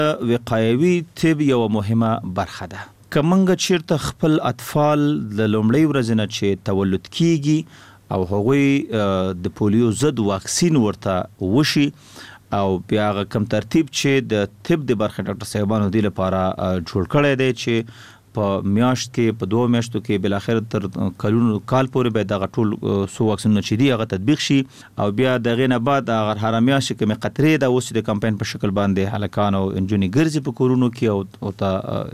وقایوي طب یو مهمه برخه ده. که موږ چیرته خپل اطفال د لومړۍ ورځې نه چې تولد کیږي او هغوی د پولیو ضد واکسین ورته وشي او بیا هغه کم ترتیب چې د طب د برخې ډاکټر صاحبانو دې لپاره جوړ کړی دی چې په میاشت کې په 2 میاشتو کې بل اخر تر کال پورې به دغه ټول سو واکسینونه چې دی هغه تطبیق شي او بیا دغه نه بعد هغه هر میاشت کې قطرې د اوس د کمپاین په شکل باندې هلکان او انجونی ګرځي په کورونو کې او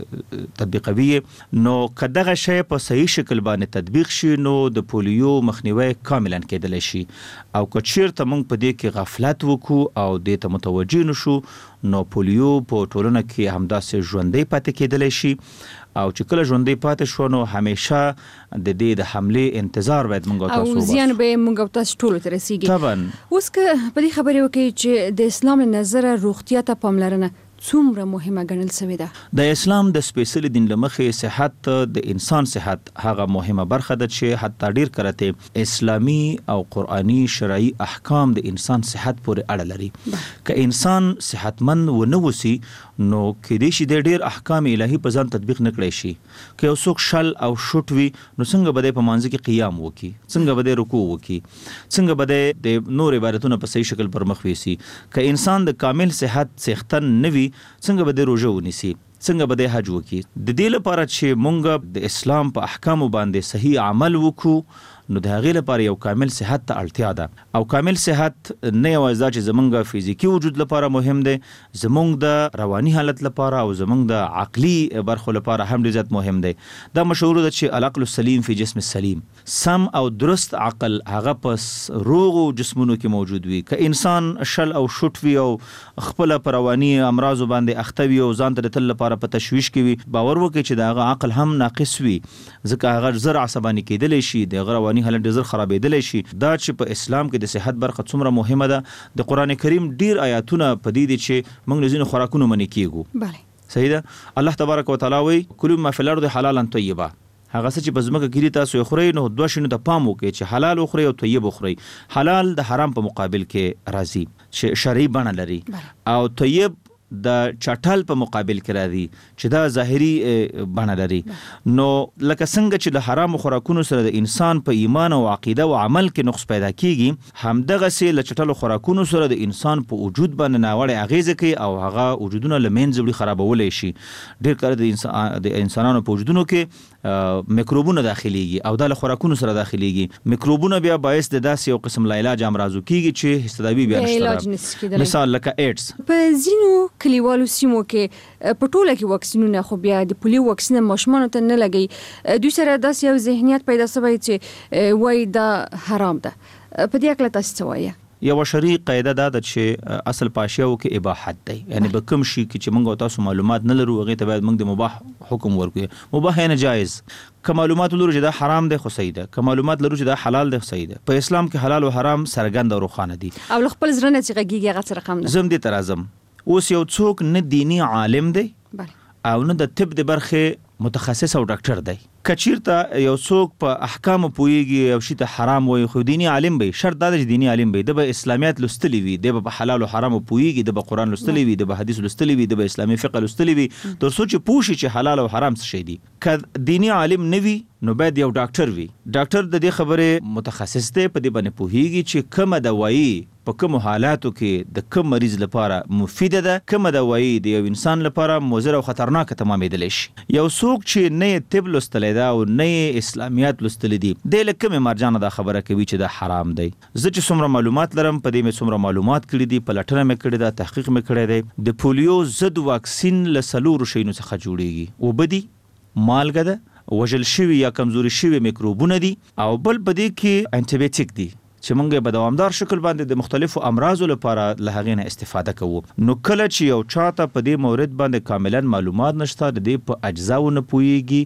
ته تطبیقوي. نو کداغه شی په صحیح شکل باندې تطبیق شي نو د پولیو مخنیوي کاملا کېدلی شي او که چیرته موږ په دې کې غفلت وکړو او دې ته متوجه نشو نو پولیو په ټولنه کې همداسې ژوندۍ پاتې کېدلی شي او چې کله ژوندۍ پاتې شو نو همیشه د دې د حملې انتظار باید موږ تاسو او زیان به موږ تاسو ټول ته رسیږي. طبعا اوس که په دې خبرې وکړي چې د اسلام له نظره روغتیا ته پاملرنه څومره مهمه ګڼل شوې ده؟ د اسلام د سپیشلی دین لمخې صحت د انسان صحت هغه مهمه برخه ده چې حتی ډیر کرته اسلامی او قرآنی شرعي احکام د انسان صحت پورې اړه لري. که انسان صحتمند ونه وسی نو کېدای شي د ډیر احکام الهي په ځان تطبیق نکړي شي. که یو څوک شل او شوټ وي نو څنګه به په مانځ کې قیام وکي، څنګه به رکوع وکي، څنګه به د نور عبادتونو په صحیح شکل پر مخ ويسي. که انسان د کامل صحت څښتن نوي څنګه به روزه ونیسي، څنګه به حج وکي. د دې لپاره چې مونږ د اسلام په احکامو باندې صحیح عمل وکړو نو د هغې لپاره یو کامل صحت ته اړتیا ده او کامل صحت نه یوازې دا چې زمونږ فزیکي وجود لپاره مهم دی، زمونږ د رواني حالت لپاره او زمونږ د عقلي برخو لپاره هم ډېر زیات مهم دی. دا مشهور ده چې العقل السلیم فی جسم السلیم، سم او درست عقل هغه په روغو جسمونو کې موجود وي. که انسان شل او شوټ وي او خپل پر رواني امراضو باندې اخته وي او ځان ته د تل لپاره په تشویش کې وي، باور وکړئ چې د هغه عقل هم ناقص وي ځکه هغه زر عصباني کېدلی شي، د هغه رواني حالت ډېر زر خرابېدلی شي. دا چې په اسلام کې د صحت برخه څومره مهمه ده، د قرآن کریم ډیر آیاتونه په دې دي چې موږ له ځینو خوراکونو منې کېږو. بله صحیح ده. الله تبارک وتعالی وایي کلوا ما فی الارض حلالا طیبا، هغه څه چې په ځمکه کې تاسو یې خورئ نو دوه شیانو ته پام وکړئ چې حلال وخورئ او طیب وخورئ. حلال د حرام په مقابل کې راځي چې شرعي بڼه لري او طیب د چټل په مقابل کې راځي چې دا ظاهري بڼه لري. نو لکه څنګه چې د حرام خوراکونو سره د انسان په ایمان او عقیده او عمل کې نقص پیدا کیږي، همدغسې له چټلو خوراکونو سره د انسان په وجود باندې ناوړه اغیزه کوي او هغه وجودونه له منځه وړي، خرابولی شي. ډېر کله د انسانانو په وجودونو کې میکروبونه داخليږي او د خوراکونو سره داخليږي. میکروبونه بیا باعث د داسې یو قسم لا علاج امراضو کیږي چې هیڅ بیا نشته. مثال لکه ایډز. په ځینو کلیوالو سیمو کې په ټوله کې واکسینونه خو بیا د پولیو واکسین ماشومانو ته نه لګي، دوی سره داسې یو ذهنیت پیدا شوی چې وایي دا حرام ده. په دې اړه تاسو څه وایئ؟ یو شرعي قاعده ده چې اصل پاشیاو کې اباحت دی، یعنی به کوم شي کې چې موږ تاسو معلومات نه لرو هغه ته باید موږ د مباح حکم ورکړو. مباح نه جایز. که معلومات لرو چې دا حرام دی خو صحیح ده، که معلومات لرو چې دا حلال دی صحیح ده. په اسلام کې حلال او حرام څرګند او روښانه دي او خپل زړه نه چې غږیږي هغه څه رقم ده. زم دې ترازم اوس یو څوک نه دینی عالم دی او نه د طب د برخه متخصص او ډاکټر دی. کچیرته یو څوک په احکام پوهیږي او شی ته حرام وایي خو دینی عالم وي، شرط دا چې دینی عالم وي، د به اسلامیات لوستلی وي، د به حلال او حرام پوهیږي، د به قرآن لوستلی وي، د به حدیث لوستلی وي، د به اسلامي فقه لوستلی وي، تر څو چې پوه شي چې حلال او حرام څه شی دي. که دینی عالم نه وي نو باید یو ډاکټر وي. ډاکټر د دې خبره متخصص دی، په دې باندې پوهیږي چې کومه دوايي په کوم حالاتو کې د کوم مریض لپاره مفیده ده، کومه دوايي د یو انسان لپاره مضر او خطرناک تمامېدلی شي. یو څوک چې نه طب لوستلی ده او نه اسلامیات لوستلی دي، دی له کومې مرجانه دا خبره کوي چې دا حرام دی. زه چې څومره معلومات لرم په دې مې څومره معلومات کړي دي، پلټنه مې کړې ده، تحقیق مې کړی دی. د پولیو ضد واکسین له 4 شیانو څخه جوړیږي. اوبه دي، مالګه ده، وژل شوي یا کمزوري شوي میکروبونه دي او بل په دې کې انټي بایوټیک دي چې موږ په دوامدار شکل باندې د مختلفو امراضو لپاره له هغې نه استفاده کوو. نو کله چې یو چاته په دې مورد باندې کاملا معلومات نشته، د دې په اجزاو نه پوهیږي،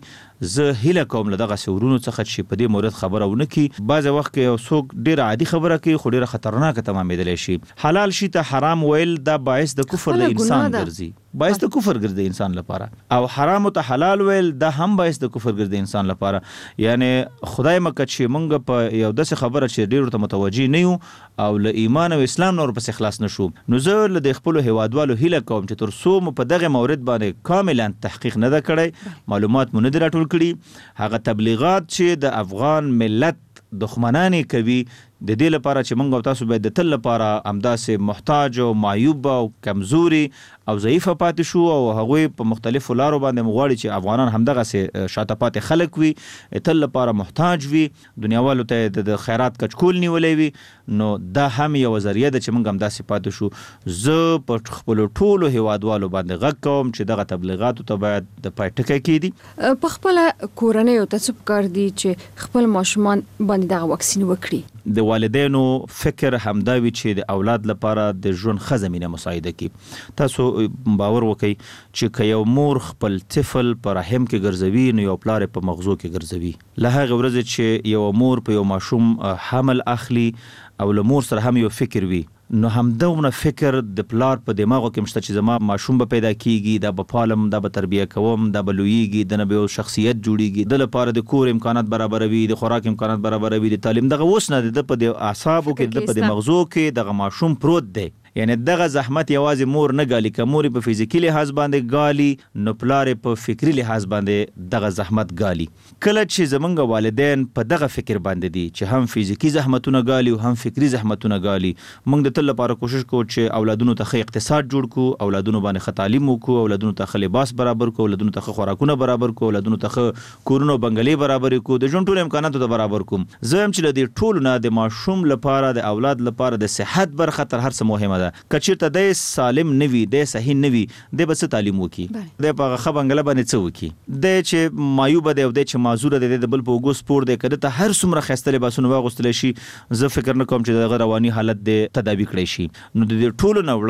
زه هیله کوم له دغه سورونو څخه چې په دې مورد خبره ونه کی. بعض وخت کې یو څوک ډیر عادي خبره کوي خو ډیره خطرناکه تمامېدلی شي. حلال شي ته حرام ویل دا باعث د کفر له انسان ګرځي، باعث د کفر ګرځي انسان لپاره، او حرام ته حلال ویل دا هم باعث د کفر ګرځي انسان لپاره. یعنی خدای مکه چې مونږ په یو داسې خبره چې ډیر ته متوجي نه یو او له ایمان او اسلام نور پس خلاص نشو، نو زه له د خپل هیوادوالو هیله کوم چې تر څو مو په دغه مورد باندې کاملا تحقیق نه ده کړی، معلومات مو نه دی راټول کړي، هغه تبلیغات چې د افغان ملت دښمنانی کوي د دې لپاره چې موږ تاسو باید د تل لپاره همداسې محتاج او معیوب او کمزوري او ضعیفه پاتې شو، او هغوی په مختلفو لارو باندې مغواړي چې افغانان همدغسې شاته پاتې خلک وي، تل لپاره محتاج وي، دنیاوالو ته د خیرات کچکول نیولی وي. نو دا هم یو ذریعه ده چې موږ همداسې پاتې شو. زه په خپلو ټولو هیوادوالو باندې غږ کوم چې دغه تبلیغاتو ته باید د پای ټکی کېږدي. په خپله کورنیو ته څه پکار دي چې خپل ماشومان باندې دغه واکسین وکړي؟ د والدینو فکر همدا وي چې د اولاد لپاره د ژوند ښه زمینه مساعده کړي. تاسو باور وکئ چې که یو مور خپل طفل په رحم کې ګرځوي نو یو پلار په مغزو کې ګرځوي. له هغې ورځې چې یو مور په یو ماشوم حمل اخلي او له مور سره هم یو فکر وي، نو همدغه فکر د پلار په دماغو کې مشته چې زما ماشوم به پیدا کیږي، دا به پالم، دا به تربیه کوم، دا به لویږي، د نه به یو شخصیت جوړیږي، د لپاره د کور امکانات برابروي، د خوراک امکانات برابروي، د تعلیم دغه اوس نه د په د اعصابو کې د په د مغزو کې دغه ماشوم پروت دی. یعنی دغه زحمت یوازې مور نه ګالي، که مور په فزیکی لحاظ باندې ګالي نو پلار په فکری لحاظ باندې دغه زحمت ګالي. کله چې زمونږ والدین په دغه فکر باندې دي چې هم فزیکی زحمتونه ګالي او هم فکری زحمتونه ګالي، موږ د تل لپاره کوشش کوو چې اولادونو ته ښه اقتصاد جوړ کړو، اولادونو باندې ښه تعلیم وکړو، اولادونو ته ښه لباس برابر کړو، اولادونو ته ښه خوراکونه برابر کړو، اولادونو ته ښه کورونه او بنګلې برابر کړو، د ژوند ټول امکاناتو ته برابر کړو. زه هم چې له دې ټولو نه د ماشوم لپاره د اولاد لپاره د صحت برخه تر هر څه مهمه ده. که چېرته دی سالم نه وي، دی صحیح نه وي، دی به څه تعلیم وکړي؟ دی په هغه ښه بنګله باندې څه وکړي؟ دی چې معیوبه دی او دی چې معذوره دی، د بل په اوږو سپور دی، که ده ته هر څومره ښایسته لباسونه واغوستلی شي، زه فکر نه کوم چې دغه رواني حالت دی تداوي کړی شي. نو د دې ټولو نه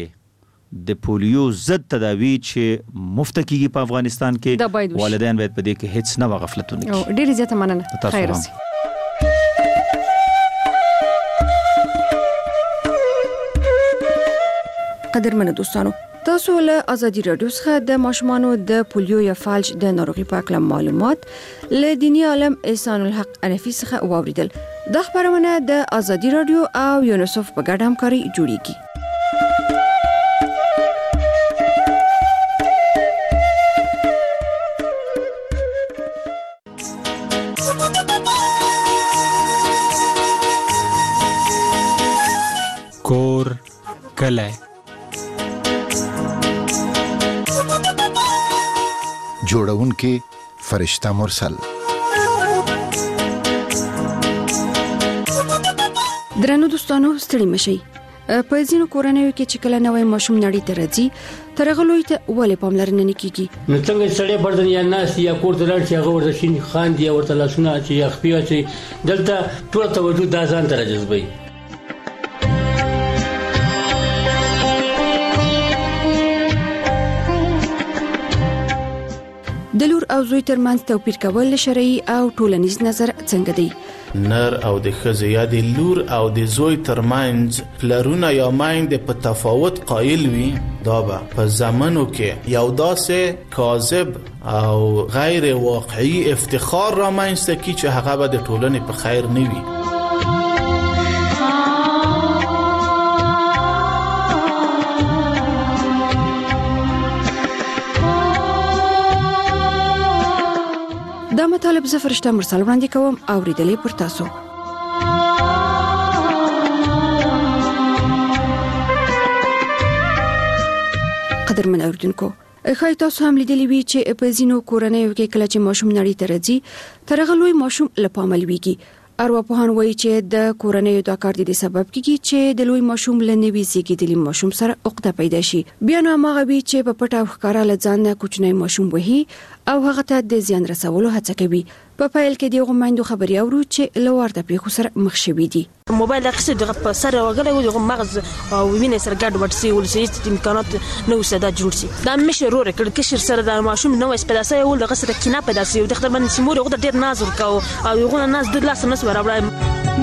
وړاندې د پولیو ضد تداوي چې مفته کیږي په افغانستان کې، والدین باید په دې کې هیڅ نه غفلت ونه کړي. ډېرې زیاته مننه. خیر اوسئ. قدرمنو دوستانو، تاسو له ازادي رادیو څخه د ماشومانو د پولیو یا فالج د ناروغي په اړه معلومات له دیني عالم احسان الحق انفي څخه واوریدل. د خبرونه د ازادي رادیو او یونیسف په ګډه همکاري جوړیږي. کور کله جوړونکي فرشته مرسل. درنو دوستانو، ستړي مشئ. په ځینو کورنیو کې چې کله نوی ماشوم نړۍ ته راځي، تر هغه لوی ته ولې پاملرنه نه کیږي؟ نو څنګه سړی بردن یا ناس یا کور ته لاړ شي، هغه ورته شین خاندي او ورته لاسونه چې یا خپي چې دلته ټول توجه دا ځان ته راجذبوي. د لور او زوی ترمنځ توپیر کول شرعي او ټولنیز نظر څنګه دی؟ نر او د ښځې یا د لور او د زوی ترمنځ پلرونه یا میندې په تفاوت قایل وي، دا به په زمانو کې یو داسې کاذب او غیر واقعي افتخار رامنځته کړي چې هغه به د ټولنې په خیر نه وي. دا مطالب زه فرشته مرسل وړاندې کوم، اوریدلې پر تاسو. قدرمن اوریدونکو، ښایي تاسو هم لیدلی وي چې په ځینو کورنیو کې کله چې ماشوم نړۍ ته راځي، تر هغه لوی ماشوم له پامه لویږي. ارواپوهان وایي چې د کورنیو دا کار د سبب کیږي چې د لوی ماشوم له نوي زیږیدلي ماشوم سره عقده پیدا شي. بیا نو هغه وی چې په پټه او ښکارا له ځان نه کوچنی ماشوم وهي او هغه ته د زیان رسولو هڅه کوي. په پایل کې دی غوښمنډو خبري اورو چې لوړ د پیښو سره مخ شوي دي. موبایل اخیسته د په سر وغلی و د مغز او وینې سره ګډ وډ سي ول سي امکانات نو ساده جوړ سي. دا مشه روره کړ کشر سره د ماشوم نو پیدا سي ول د غسر کینه پیدا سي د خپل باندې سیمور غو ډیر ناز ورکاو او یو ناز د لاس نس ورابړای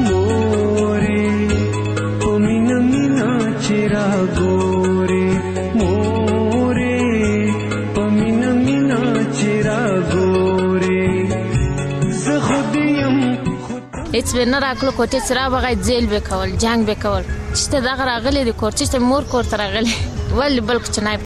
مورې کومینه مینا چیرا ګورې مورې کومینه مینا چیرا ګورې زه خودیم هیڅ ونه راکلو کوټه سره بغای جیل وکول جنگ وکول چې دا غراغلی د کورچې مور کور تر غلی ول بل کو چنای